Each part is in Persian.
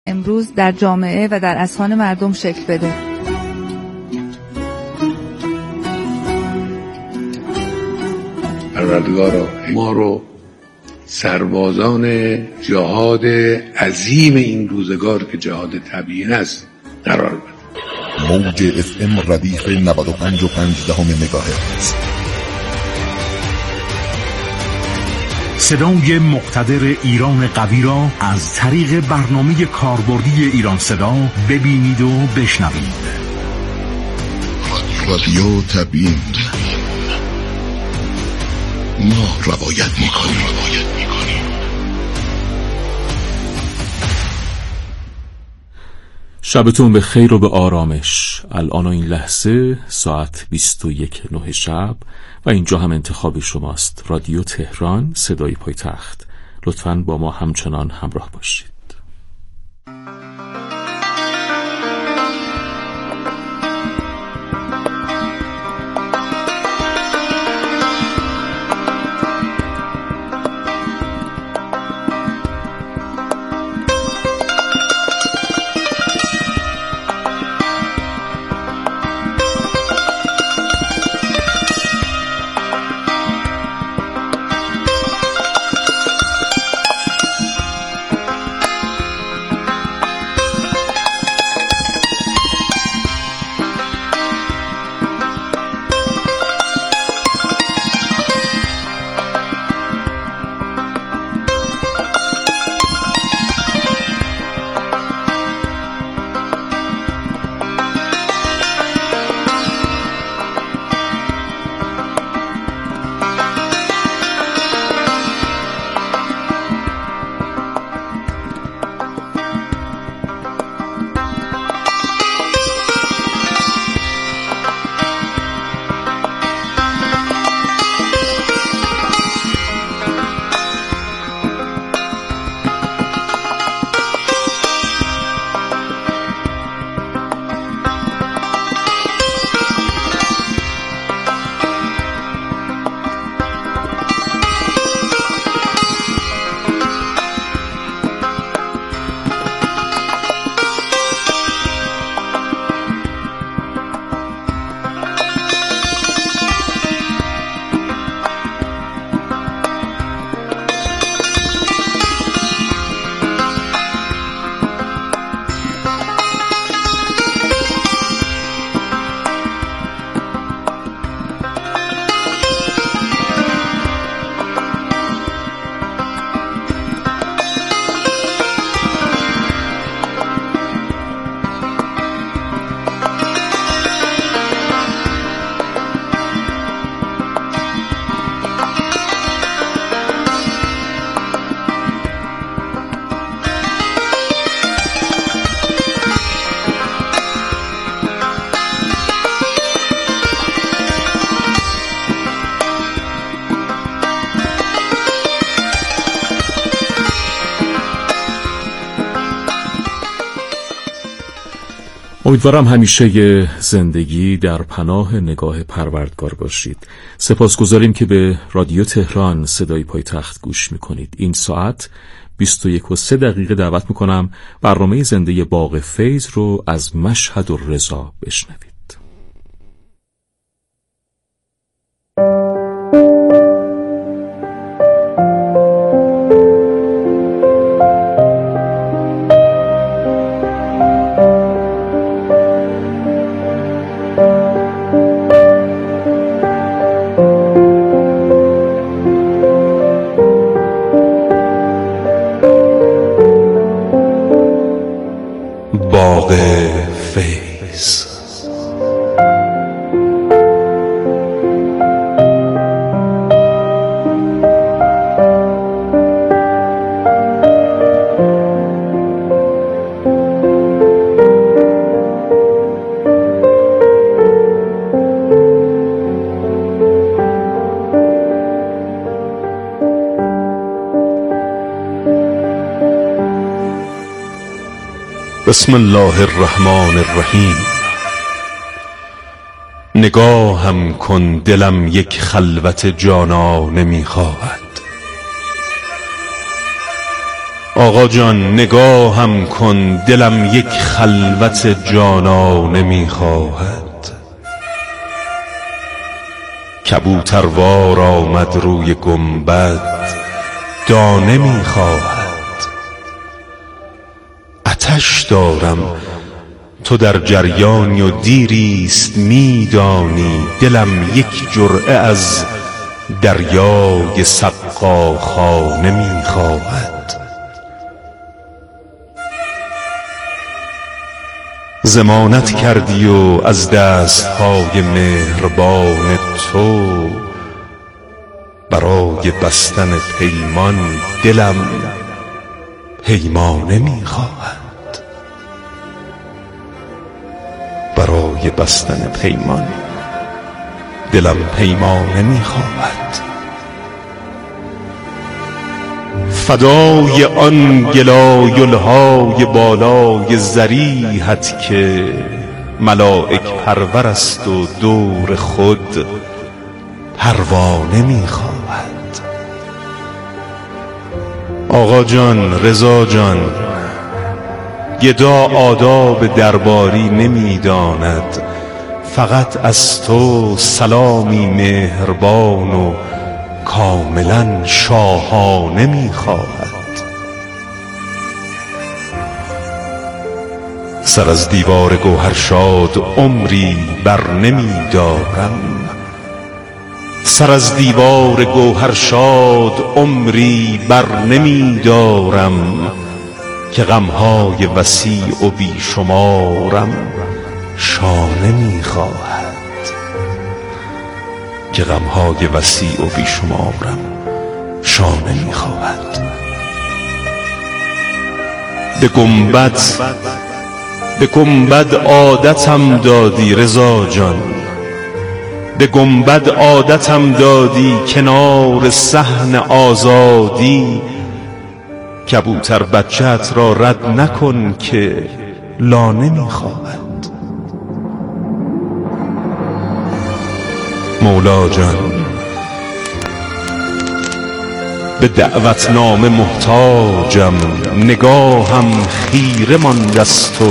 امروز در جامعه و در اذهان مردم شکل بده. پروردگارا ما رو سربازان جهاد عظیم این روزگار که جهاد تبیین است قرار بده. موج FM ردیف 95.5 مگاهرتز. صدای مقتدر ایران قوی را از طریق برنامه کاربردی ایران صدا ببینید و بشنوید. رادیو تبیین ما روایت میکنیم. شبتون به خیر و به آرامش. الان این لحظه ساعت 21:09 شب و اینجا هم انتخاب شماست. رادیو تهران، صدای پایتخت. لطفاً با ما همچنان همراه باشید. امیدوارم همیشه زندگی در پناه نگاه پروردگار باشید. سپاسگزاریم که به رادیو تهران، صدای پایتخت گوش میکنید. این ساعت 21:03 دعوت میکنم برنامه زنده باغ فیض رو از مشهد الرضا بشنوید. باغ فیض. بسم الله الرحمن الرحیم. نگاهم کن دلم یک خلوت جانانه می‌خواهد. آقا جان نگاهم کن، دلم یک خلوت جانانه میخواهد. کبوتروار آمد روی گنبد، دانه میخواهد. آتش دارم تو در جریانی و دیریست میدانی، دلم یک جرعه از دریای سقاخانه میخواهد. ضمانت کردی و از دستهای مهربان تو، برای بستن پیمان دلم پیمانه میخواهد. برای بستن پیمان دلم پیمانه میخواهد. فدای آن گلایلهای بالای ضریحت که ملائک پرور است و دور خود پروانه میخواهد. آقا جان رضا جان گدا آداب درباری نمیداند، فقط از تو سلامی مهربان و کاملا شاهانه میخواهد. سر از دیوار گوهرشاد عمری بر نمیدارم، سر از دیوار گوهرشاد عمری بر نمیدارم، که غمهای وسیع و بیشمارم شانه میخواهد. که غمهای وسیع و بیشمارم شانه میخواهد. به گنبد عادتم دادی رضا جان، به گنبد عادتم دادی کنار صحن آزادی. کبوتر بچه‌ات را رد نکن که لانه میخواهد. مولا جان به دعوتنامه محتاجم، نگاهم خیره مانده است و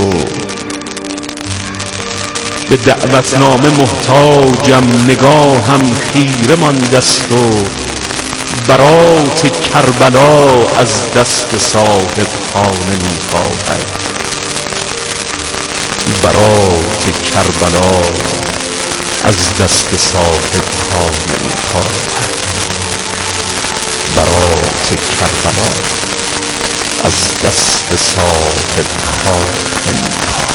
به دعوتنامه محتاجم، نگاهم خیره مانده است و برات کربلا از دست صاحب خانه میخواهد. برات کربلا از دست صاحب خانه میخواهد. برات کربلا از دست صاحب خانه میخواهد.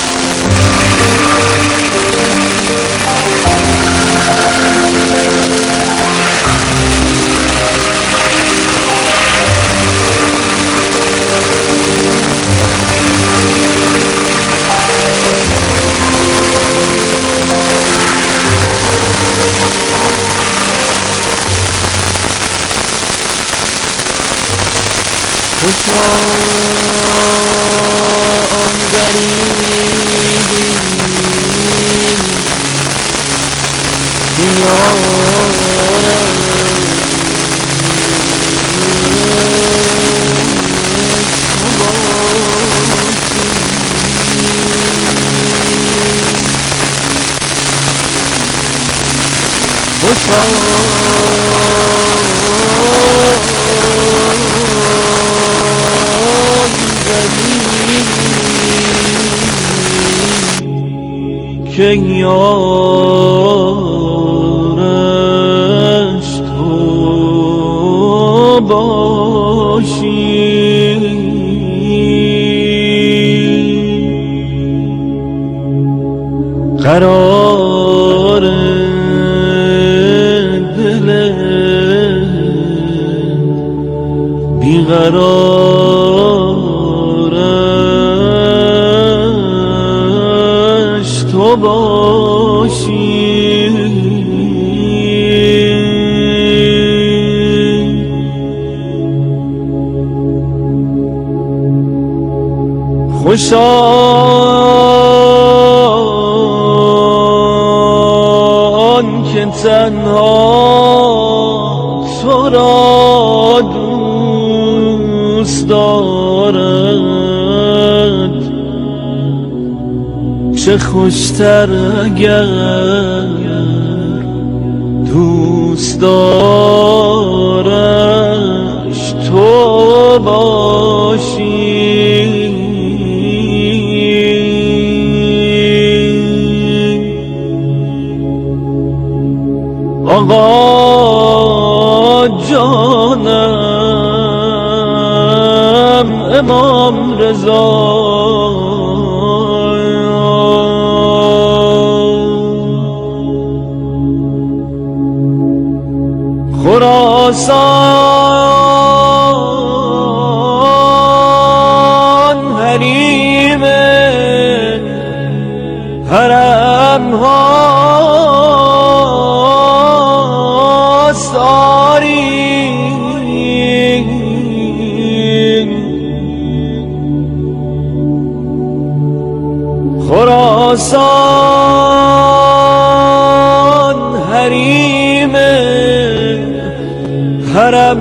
که یارش تو باشی، قرار دل بیقرارش تو باشی. خوشا آن که تنها تو را دوست دارم، چه خوشتر اگر دوست دارش تو باشی. آقا جانم امام رضا خراسان حریم حرم ها ساری خراسان حریم حرم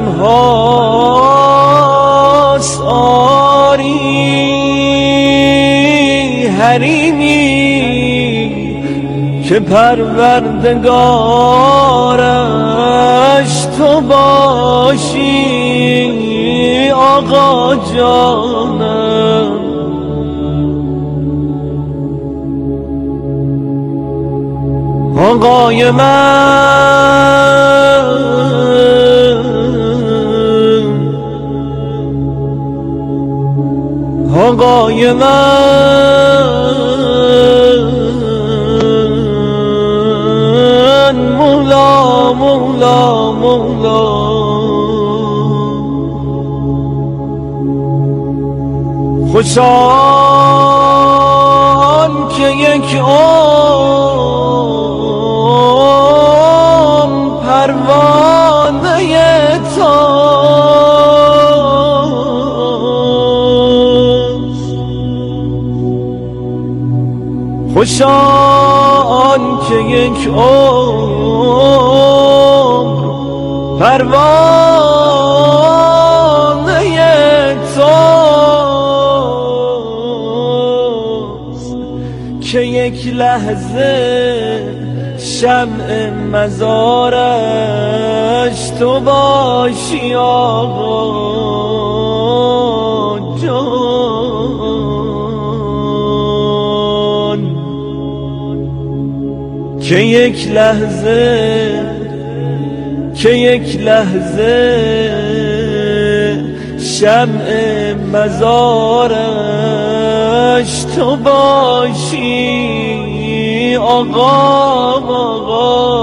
هاست آری، حریمی که پروردگارش تو باشی. آقا جانم آقای من آقای من مولا مولا مولا. خوشان که یک پروانه تاست. خوشان که یک پروانه تاست که یک لحظه شمع مزارش تو باشی. آقا جان که یک لحظه شمع مزارش تو باشی. آقا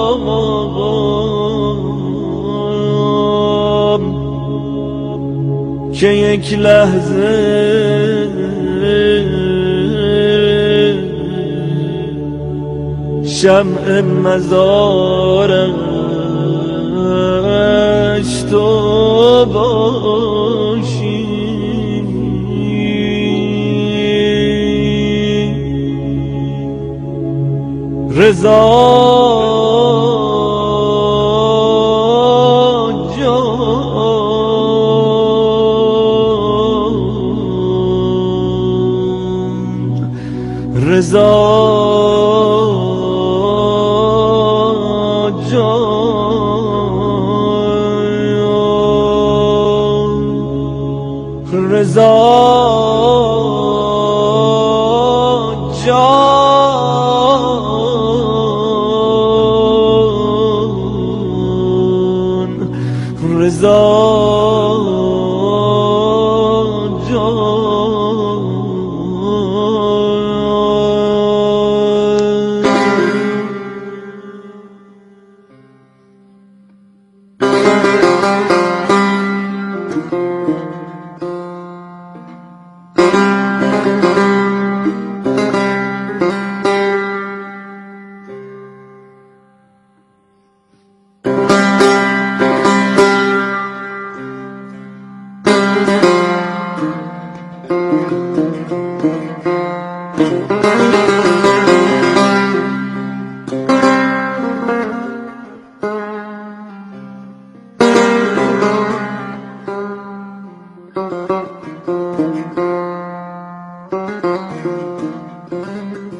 که یک لحظه شمع مزارش تو باشی. رضا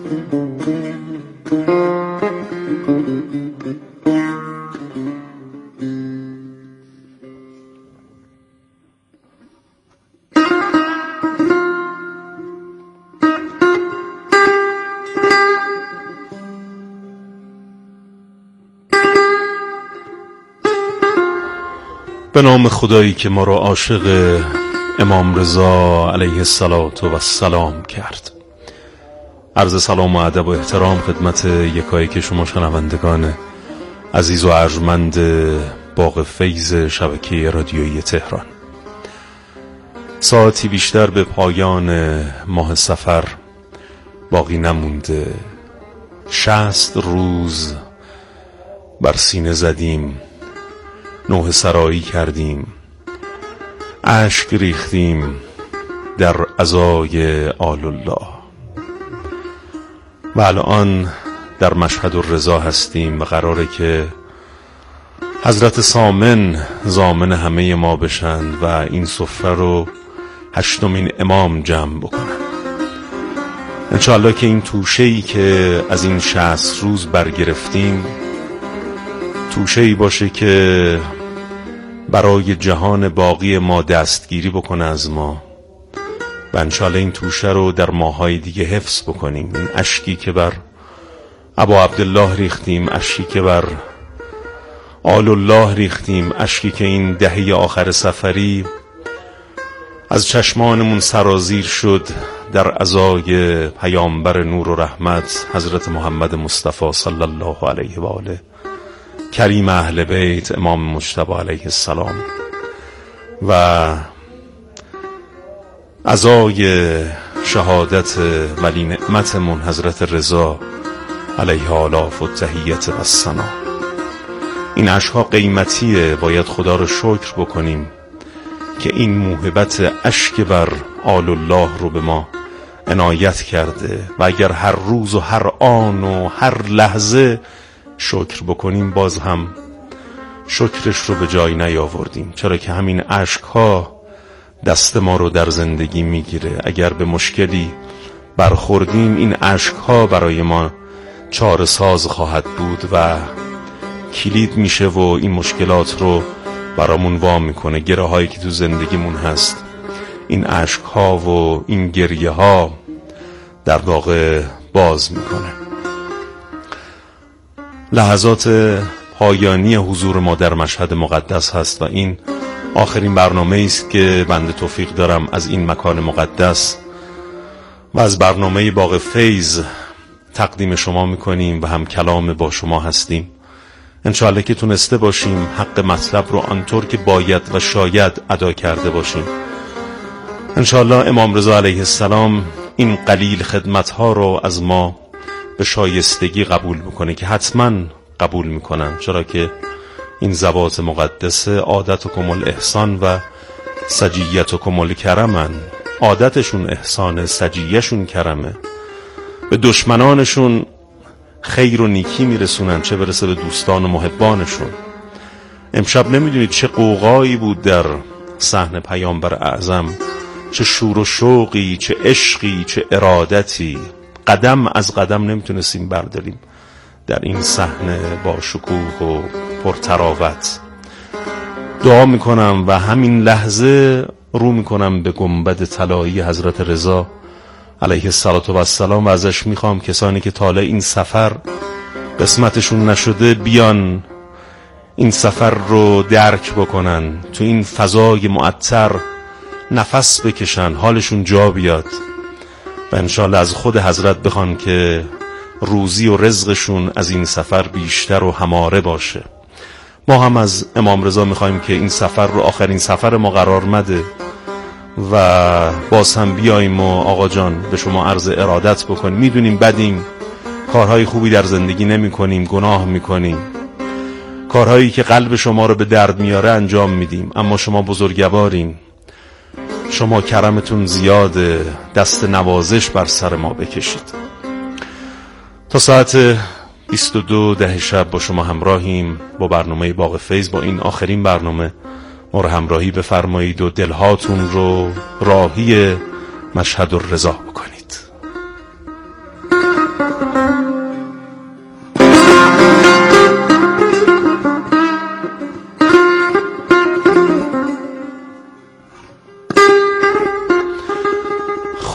به نام خدایی که ما را عاشق امام رضا علیه السلام کرد. عرض سلام و ادب و احترام خدمت یکایی که شما شنوندگان عزیز و ارجمند باغ فیض شبکه رادیویی تهران. ساعتی بیشتر به پایان ماه صفر باقی نمونده. 60 روز بر سینه زدیم، نوحه سرایی کردیم، اشک ریختیم در عزای آل الله و الان در مشهد الرضا هستیم و قراره که حضرت ضامن همه ما بشن و این سفره رو 8مین امام جمع بکنن. انشاءالله که این توشه‌ای که از این 60 روز برگرفتیم توشه‌ای باشه که برای جهان باقی ما دستگیری بکنه از ما و انشاءالله این توشه رو در ماهای دیگه حفظ بکنیم. این اشکی که بر ابا عبدالله ریختیم، اشکی که بر آل الله ریختیم، اشکی که این دهه آخر سفری از چشمانمون سرازیر شد در عزای پیامبر نور و رحمت حضرت محمد مصطفی صلی الله علیه و آله کریم اهل بیت امام مجتبی علیه السلام و عزای شهادت ولی نعمتمون حضرت رضا علیه آلاف و تحیت و الثنا. این اشک‌ها قیمتیه، باید خدا رو شکر بکنیم که این موهبت اشک بر آل الله رو به ما عنایت کرده و اگر هر روز و هر آن و هر لحظه شکر بکنیم باز هم شکرش رو به جای نیاوردیم، چرا که همین اشک‌ها دست ما رو در زندگی میگیره. اگر به مشکلی برخوردیم این اشک‌ها برای ما چاره ساز خواهد بود و کلید میشه و این مشکلات رو برامون وا میکنه. گره هایی که تو زندگیمون هست این اشک‌ها و این گریه ها در واقع باز میکنه. لحظات پایانی حضور ما در مشهد مقدس هست و این آخرین برنامه است که بنده توفیق دارم از این مکان مقدس و از برنامه باغ فیض تقدیم شما میکنیم و هم کلام با شما هستیم. انشاءالله که تونسته باشیم حق مطلب رو آنطور که باید و شاید ادا کرده باشیم. انشاءالله امام رضا علیه السلام این قلیل خدمتها رو از ما به شایستگی قبول میکنه که حتما قبول میکنن، چرا که این ذوات مقدسه عادتکم الاحسان و سجیتکم الکرمن. عادتشون احسانه، سجیهشون کرمه، به دشمنانشون خیر و نیکی میرسونن، چه برسه به دوستان و محبانشون. امشب نمیدونید چه قوقایی بود در صحن پیامبر اعظم، چه شور و شوقی، چه عشقی، چه ارادتی. قدم از قدم نمیتونستیم برداریم در این صحنه با شکوه و پرتراوت. دعا میکنم و همین لحظه رو میکنم به گنبد طلایی حضرت رضا علیه السلام و ازش میخوام کسانی که تا این سفر قسمتشون نشده بیان این سفر رو درک بکنن، تو این فضای معطر نفس بکشن، حالشون جا بیاد و انشالله از خود حضرت بخوان که روزی و رزقشون از این سفر بیشتر و هماره باشه. ما هم از امام رضا میخوایم که این سفر رو آخرین سفر ما قرار مده و باز هم بیاییم و آقا جان به شما عرض ارادت بکنیم. میدونیم بدیم، کارهای خوبی در زندگی نمی کنیم، گناه میکنیم، کارهایی که قلب شما رو به درد میاره انجام میدیم، اما شما بزرگوارین، شما کرمتون زیاده، دست نوازش بر سر ما بکشید. تا ساعت 22 ده شب با شما همراهیم با برنامه باغ فیض. با این آخرین برنامه ما رو همراهی بفرمایید و دلهاتون رو راهی مشهد الرضا بکنید.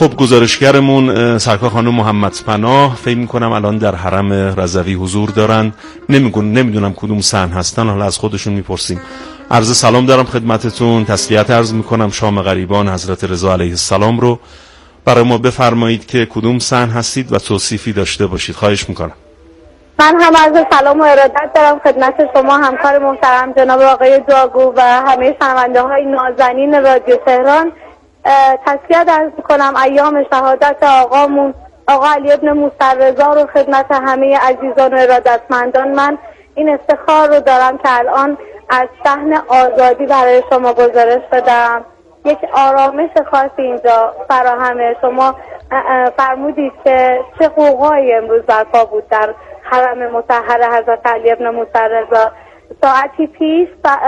خب گزارشگرمون سرکار خانم محمد پناه فکر می‌کنم الان در حرم رضوی حضور دارن. نمیدونم کدوم صحن هستن، حالا از خودشون میپرسیم. عرض سلام دارم خدمتتون، تسلیت عرض میکنم. شام غریبان حضرت رضا علیه السلام رو برای ما بفرمایید که کدوم صحن هستید و توصیفی داشته باشید. خواهش میکنم. من هم عرض سلام و ارادت دارم خدمت شما همکار محترم جناب آقای داگو و همه شنونده های نازنین رادیو تهران. تسلیت عرض میکنم ایام شهادت آقامون آقا علی ابن موسی رضا رو خدمت همه عزیزان و ارادتمندان. من این افتخار رو دارم که الان از صحن آزادی برای شما گزارش بدم. یک آرامش خاصی اینجا فراهمه. شما فرمودید که چه قوقایی امروز برپا بود در حرم مطهر حضرت علی ابن موسی رضا. ساعتی پیش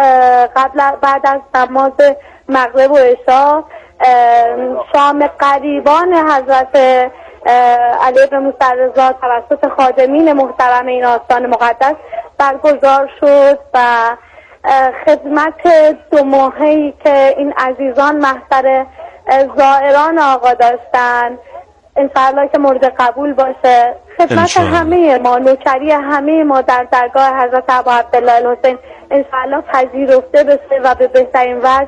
بعد از نماز مغرب و عشا شام غریبان حضرت علی ابن موسی رضا توسط خادمین محترم این آستان مقدس برگزار شد و خدمت 2 ماهه‌ای که این عزیزان محضر زائران آقا داشتن انشاءالله که مورد قبول باشه. خدمت همه ما، نوکری همه ما در درگاه حضرت ابا عبدالله الحسین انشاءالله پذیرفته بشه و به بهترین وجه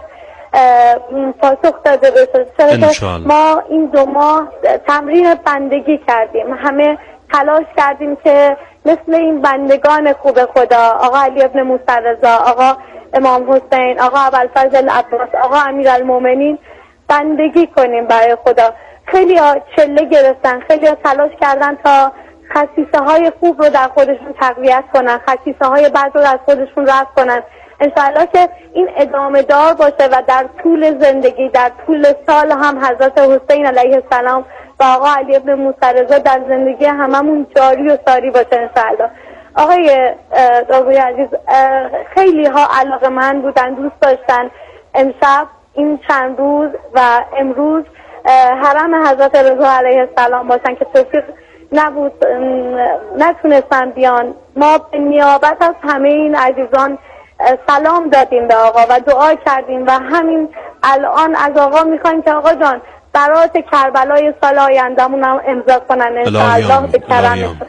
پاسخ داده بشه. ما این 2 ماه تمرین بندگی کردیم، همه تلاش کردیم که مثل این بندگان خوب خدا آقا علی ابن موسی رضا، آقا امام حسین، آقا ابوالفضل عباس، آقا امیرالمومنین بندگی کنیم برای خدا. خیلی ها چله گرفتن، خیلی ها تلاش کردن تا خصیصه های خوب رو در خودشون تقویت کنن، خصیصه های بد رو از خودشون رفع کنن. انشاءالله که این ادامه دار باشه و در طول زندگی، در طول سال هم حضرت حسین علیه السلام و آقا علی ابن موسی رضا در زندگی هممون جاری و ساری باشه انشاءالله. آقای داغوی عزیز، خیلی ها علاقه‌مند بودن، دوست داشتن امشب این چند روز و امروز حرم حضرت رضا علیه السلام باشن که توفیق نبود، نتونستن بیان. ما به نیابت از همه این عزیزان سلام دادیم به آقا و دعا کردیم و همین الان از آقا میخوایم که آقا جان برات کربلای سال آیندهمون هم امضا کنن انشاءالله به کرمشون.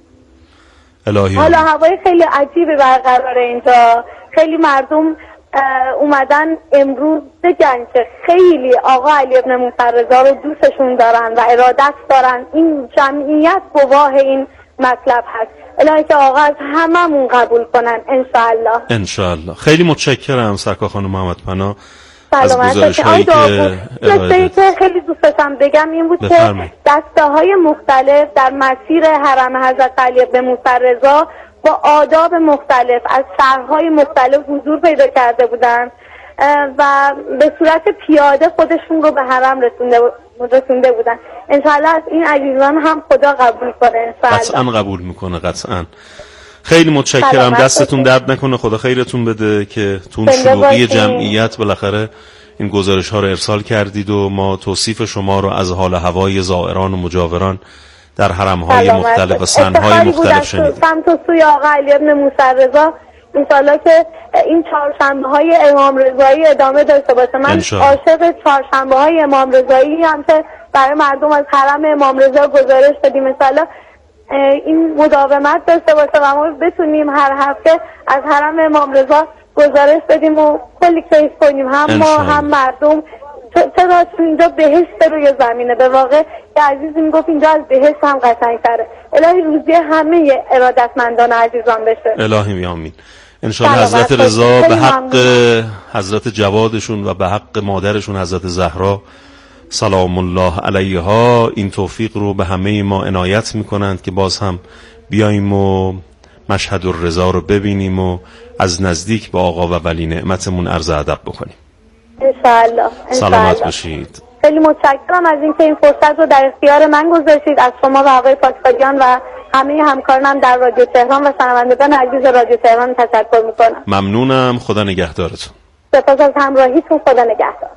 حالا هوای خیلی عجیبی برقراره اینجا، خیلی مردم اومدن امروز بگن که خیلی آقا علی ابن موسی رضا رو دوستشون دارن و ارادت دارن. این جمعیت گواه این مطلب هست. الهی که آقا از هممون قبول کنن انشاءالله. انشاءالله. خیلی متشکرم سرکار خانم محمد پناه از گزارش‌هایی که که خیلی دوست داشتم بگم این بود که دسته‌های مختلف در مسیر حرم حضرت علی ابن موسی رضا با آداب مختلف از شهرهای مختلف حضور پیدا کرده بودن و به صورت پیاده خودشون رو به حرم رسونده بودن. انشاءالله از این عزیزان هم خدا قبول کنه انشاءالله. قطعا قبول میکنه، قطعا. خیلی متشکرم، دستتون درد نکنه، خدا خیرتون بده که تون شلوغی جمعیت بالاخره این گزارش ها رو ارسال کردید و ما توصیف شما رو از حال هوای زائران و مجاوران در حرم های مختلف و صحن های مختلف شنیدیم. سمت و سوی آقا علی ابن موسی رضا انشاءالله که این چهارشنبه های امام رضایی ادامه داشته باشه. من عاشق چهارشنبه های امام رضایی هم که برای مردم از حرم امام رضا گزارش بدیم انشاءالله این مداومت داشته باشه و ما بتونیم هر هفته از حرم امام رضا گزارش بدیم و کلی کیف کنیم، هم ما هم مردم. چرا اینجا بهشت روی زمینه، به واقع که عزیزی میگفت اینجا از بهشت هم قشنگ‌تره. الهی روزی همه ارادتمندان عزیزان بشه. الهی آمین. انشاءالله حضرت رضا به حق حضرت جوادشون و به حق مادرشون حضرت زهرا سلام الله علیها این توفیق رو به همه ما عنایت میکنند که باز هم بیاییم و مشهد الرضا رو ببینیم و از نزدیک با آقا و ولی نعمتمون عرض ادب بکنیم. انشاءالله. سلامت باشید. خیلی متشکرم از اینکه این فرصت رو در اختیار من گذاشتید. از شما و آقای پاکستانیان و همه همکارانم در رادیو تهران و شنوندگان عزیز رادیو تهران تشکر میکنم. ممنونم، خدا نگهدارتون. سپاس از همراهیتون، خدا نگهدار.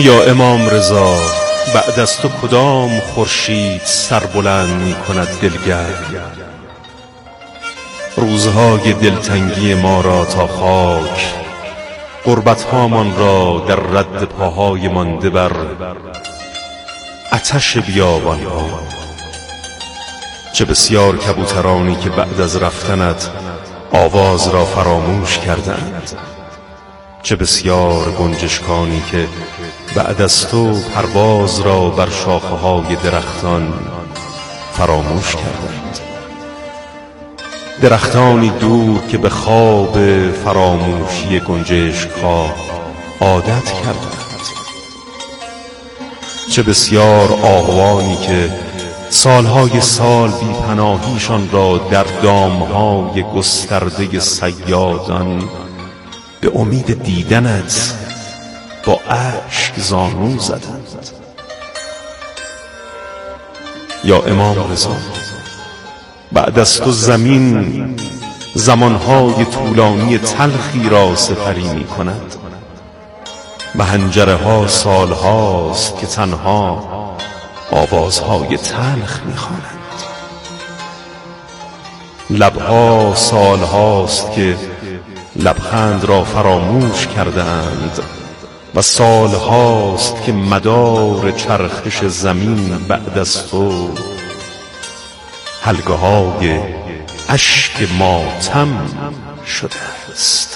یا امام رضا بعد از تو کدام خورشید سربلند می کند دلگرم؟ روزهای دلتنگی ما را تا خاک، غربت‌هامان را در رد پاهای مانده بر آتش بیابان‌ها. چه بسیار کبوترانی که بعد از رفتنت آواز را فراموش کردند، چه بسیار گنجشکانی که بعد از تو پرواز را بر شاخه‌های درختان فراموش کردند. درختانی دور که به خواب فراموشی گنجشک‌ها عادت کردند. چه بسیار آهوانی که سالهای سال بی پناهیشان را در دامهای گسترده صیادان به امید دیدنت با اشک زانو زدند. یا امام رضا بعد از تو زمین زمانهای طولانی تلخی را سپری می کند و حنجره ها سالهاست که تنها آوازهای تلخ می خوانند. لبها سالهاست که لبخند را فراموش کردند و سالهاست که مدار چرخش زمین بعد از تو حلقه های اشک ماتم شده است.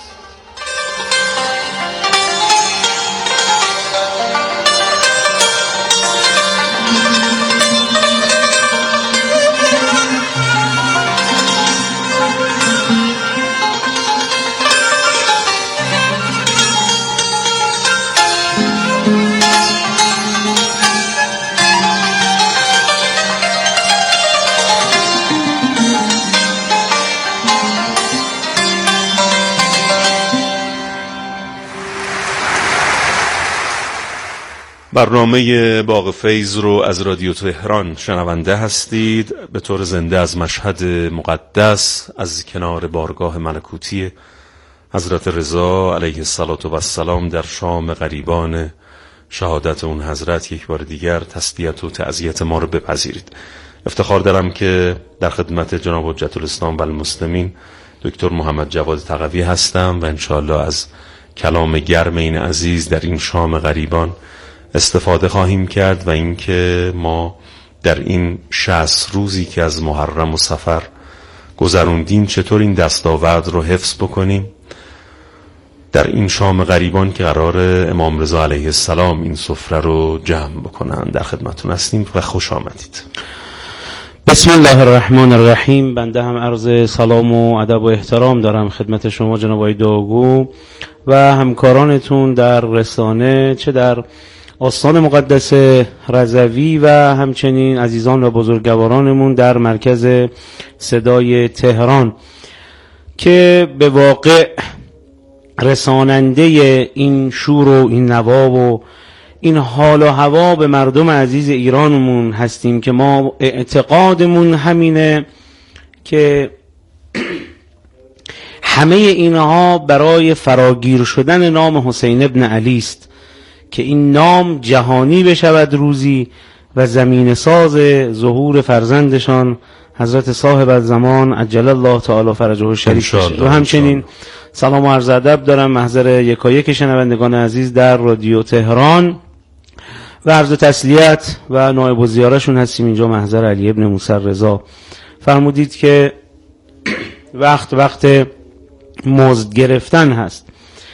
برنامه باغ فیض رو از رادیو تهران شنونده هستید. به طور زنده از مشهد مقدس از کنار بارگاه ملکوتی حضرت رضا علیه السلام در شام غریبان شهادت اون حضرت یک بار دیگر تسلیت و تعزیت ما رو بپذیرید. افتخار دارم که در خدمت جناب حجت الاسلام و المسلمین دکتر محمد جواد تقوی هستم و انشاءالله از کلام گرم این عزیز در این شام غریبان استفاده خواهیم کرد و اینکه ما در این 60 روزی که از محرم و صفر گذروندیم چطور این دستاورد رو حفظ بکنیم در این شام غریبان که قرار امام رضا علیه السلام این سفره رو جمع بکنن. در خدمتتون هستیم و خوش آمدید. بسم الله الرحمن الرحیم. بنده هم عرض سلام و ادب و احترام دارم خدمت شما جناب آقای داوگو و همکارانتون در رسانه، چه در آستان مقدس رضوی و همچنین عزیزان و بزرگوارانمون در مرکز صدای تهران که به واقع رساننده این شور و این نوا و این حال و هوا به مردم عزیز ایرانمون هستیم که ما اعتقادمون همینه که همه اینها برای فراگیر شدن نام حسین ابن علی است که این نام جهانی بشود روزی و زمین ساز ظهور فرزندشان حضرت صاحب الزمان عجل الله تعالی فرجه الشریف بشه. و همچنین سلام و عرض ادب دارم محضر یکایک شنوندگان عزیز در رادیو تهران و عرض تسلیت و نایب الزیارهشون هستیم اینجا محضر علی ابن موسی رضا. فرمودید که وقت مزد گرفتن هست.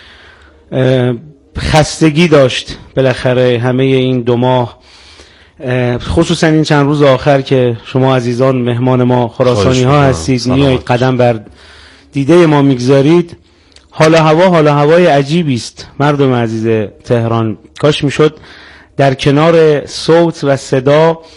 خستگی داشت بالاخره همه این 2 ماه، خصوصا این چند روز آخر که شما عزیزان مهمان ما خراسانی ها هستید، میایید قدم بر دیده ما میگذارید. حال هوای عجیبی است مردم عزیز تهران. کاش میشد در کنار صوت و صدا